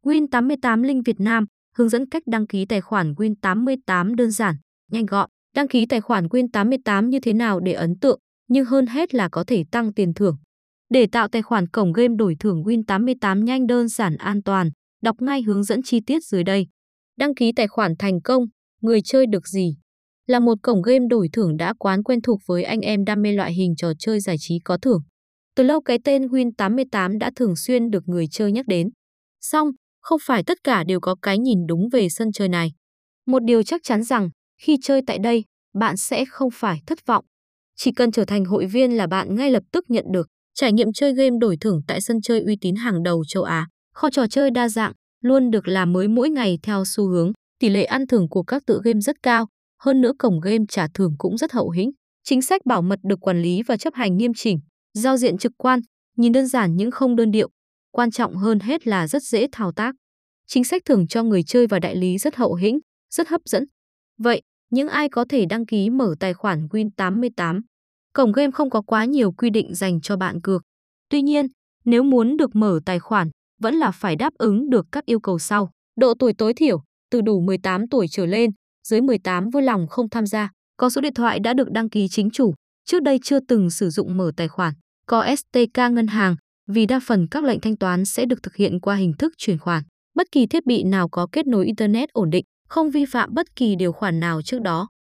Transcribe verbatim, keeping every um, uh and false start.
Win tám mươi tám Link Việt Nam hướng dẫn cách đăng ký tài khoản Win tám mươi tám đơn giản, nhanh gọn. Đăng ký tài khoản Win tám mươi tám như thế nào để ấn tượng, nhưng hơn hết là có thể tăng tiền thưởng. Để tạo tài khoản cổng game đổi thưởng Win tám mươi tám nhanh, đơn giản, an toàn, đọc ngay hướng dẫn chi tiết dưới đây. Đăng ký tài khoản thành công, người chơi được gì? Là một cổng game đổi thưởng đã quán quen thuộc với anh em đam mê loại hình trò chơi giải trí có thưởng. Từ lâu cái tên Win tám mươi tám đã thường xuyên được người chơi nhắc đến. Song, không phải tất cả đều có cái nhìn đúng về sân chơi này. Một điều chắc chắn rằng, khi chơi tại đây, bạn sẽ không phải thất vọng. Chỉ cần trở thành hội viên là bạn ngay lập tức nhận được trải nghiệm chơi game đổi thưởng tại sân chơi uy tín hàng đầu châu Á. Kho trò chơi đa dạng, luôn được làm mới mỗi ngày theo xu hướng. Tỷ lệ ăn thưởng của các tựa game rất cao. Hơn nữa cổng game trả thưởng cũng rất hậu hĩnh. Chính sách bảo mật được quản lý và chấp hành nghiêm chỉnh. Giao diện trực quan, nhìn đơn giản nhưng không đơn điệu. Quan trọng hơn hết là rất dễ thao tác. Chính sách thưởng cho người chơi và đại lý rất hậu hĩnh, rất hấp dẫn. Vậy, những ai có thể đăng ký mở tài khoản Win tám mươi tám? Cổng game không có quá nhiều quy định dành cho bạn cược. Tuy nhiên, nếu muốn được mở tài khoản, vẫn là phải đáp ứng được các yêu cầu sau. Độ tuổi tối thiểu, từ đủ mười tám tuổi trở lên, dưới mười tám vui lòng không tham gia. Có số điện thoại đã được đăng ký chính chủ, trước đây chưa từng sử dụng mở tài khoản. Có ét tê ca ngân hàng, vì đa phần các lệnh thanh toán sẽ được thực hiện qua hình thức chuyển khoản. Bất kỳ thiết bị nào có kết nối Internet ổn định, không vi phạm bất kỳ điều khoản nào trước đó.